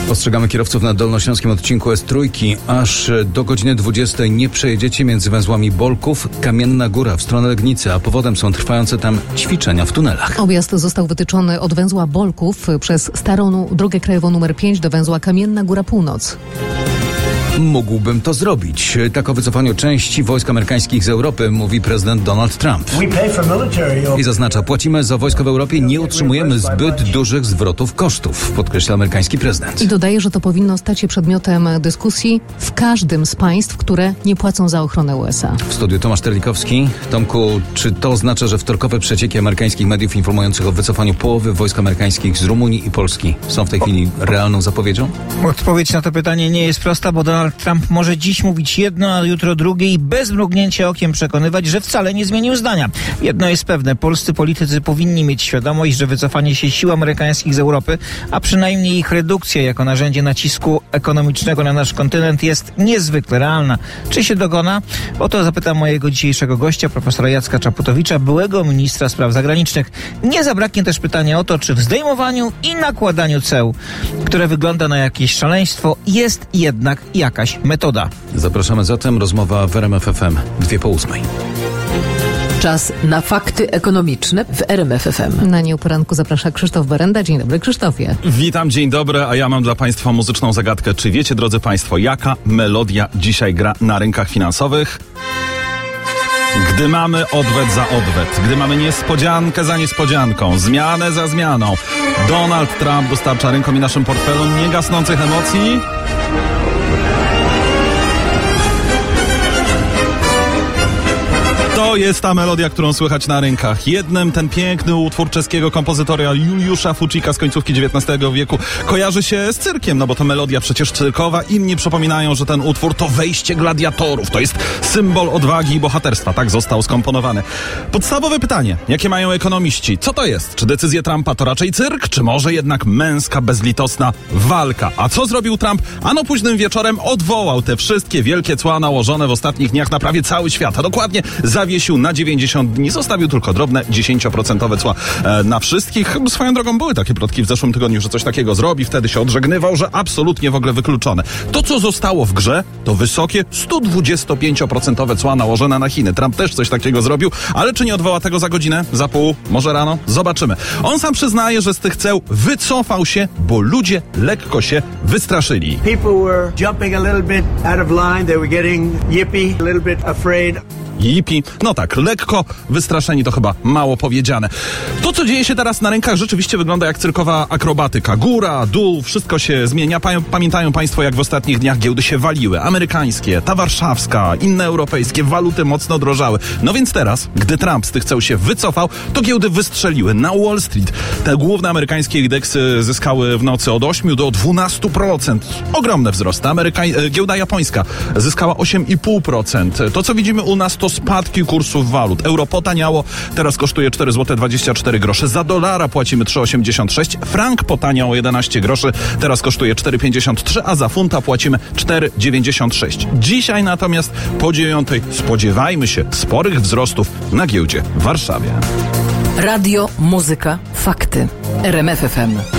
Ostrzegamy kierowców na dolnośląskim odcinku S3. Aż do godziny 20 nie przejedziecie między węzłami Bolków, Kamienna Góra w stronę Legnicy, a powodem są trwające tam ćwiczenia w tunelach. Objazd został wytyczony od węzła Bolków przez starą drogę krajową nr 5 do węzła Kamienna Góra Północ. Mógłbym to zrobić. Tak o wycofaniu części wojsk amerykańskich z Europy mówi prezydent Donald Trump. I zaznacza, płacimy za wojsko w Europie, nie utrzymujemy zbyt dużych zwrotów kosztów, podkreśla amerykański prezydent. I dodaje, że to powinno stać się przedmiotem dyskusji w każdym z państw, które nie płacą za ochronę USA. W studiu Tomasz Terlikowski. Tomku, czy to oznacza, że wtorkowe przecieki amerykańskich mediów informujących o wycofaniu połowy wojsk amerykańskich z Rumunii i Polski są w tej chwili realną zapowiedzią? Odpowiedź na to pytanie nie jest prosta, bo Donald Trump może dziś mówić jedno, a jutro drugie i bez mrugnięcia okiem przekonywać, że wcale nie zmienił zdania. Jedno jest pewne, polscy politycy powinni mieć świadomość, że wycofanie się sił amerykańskich z Europy, a przynajmniej ich redukcja jako narzędzie nacisku ekonomicznego na nasz kontynent jest niezwykle realna. Czy się dokona? O to zapytam mojego dzisiejszego gościa, profesora Jacka Czaputowicza, byłego ministra spraw zagranicznych. Nie zabraknie też pytania o to, czy w zdejmowaniu i nakładaniu ceł, które wygląda na jakieś szaleństwo, jest jednak jakaś metoda. Zapraszamy zatem, rozmowa w RMF FM 7:02. Czas na fakty ekonomiczne w RMF FM. Na nie o poranku zaprasza Krzysztof Berenda. Dzień dobry, Krzysztofie. Witam, dzień dobry, a ja mam dla Państwa muzyczną zagadkę. Czy wiecie, drodzy Państwo, jaka melodia dzisiaj gra na rynkach finansowych? Gdy mamy odwet za odwet, gdy mamy niespodziankę za niespodzianką, zmianę za zmianą, Donald Trump dostarcza rynkom i naszym portfelom niegasnących emocji. To jest ta melodia, którą słychać na rynkach. Jednym ten piękny utwór czeskiego kompozytora Juliusza Fučíka z końcówki XIX wieku kojarzy się z cyrkiem, no bo to melodia przecież cyrkowa. Inni przypominają, że ten utwór to wejście gladiatorów. To jest symbol odwagi i bohaterstwa. Tak został skomponowany. Podstawowe pytanie, jakie mają ekonomiści? Co to jest? Czy decyzje Trumpa to raczej cyrk, czy może jednak męska, bezlitosna walka? A co zrobił Trump? Ano późnym wieczorem odwołał te wszystkie wielkie cła nałożone w ostatnich dniach na prawie cały świat. A dokładnie zawiesił na 90 dni, zostawił tylko drobne 10% cła na wszystkich. Swoją drogą były takie plotki w zeszłym tygodniu, że coś takiego zrobi, wtedy się odżegnywał, że absolutnie w ogóle wykluczone. To, co zostało w grze, to wysokie 125% cła nałożone na Chiny. Trump też coś takiego zrobił, ale czy nie odwoła tego za godzinę, za pół, może rano? Zobaczymy. On sam przyznaje, że z tych ceł wycofał się, bo ludzie lekko się wystraszyli. People were jumping a little bit out of line, they were getting yippy, a little bit afraid. Yippie. No tak, lekko wystraszeni to chyba mało powiedziane. To, co dzieje się teraz na rynkach, rzeczywiście wygląda jak cyrkowa akrobatyka. Góra, dół, wszystko się zmienia. Pamiętają Państwo, jak w ostatnich dniach giełdy się waliły. Amerykańskie, ta warszawska, inne europejskie, waluty mocno drożały. No więc teraz, gdy Trump z tych ceł się wycofał, to giełdy wystrzeliły. Na Wall Street te główne amerykańskie indeksy zyskały w nocy od 8 do 12%. Ogromne wzrosty. Giełda japońska zyskała 8,5%. To, co widzimy u nas, to spadki kursów walut. Euro potaniało, teraz kosztuje 4,24 zł. Za dolara płacimy 3,86. Frank potaniał o 11 groszy, teraz kosztuje 4,53, a za funta płacimy 4,96. Dzisiaj natomiast po 9 spodziewajmy się sporych wzrostów na giełdzie w Warszawie. Radio, muzyka, fakty. RMF FM.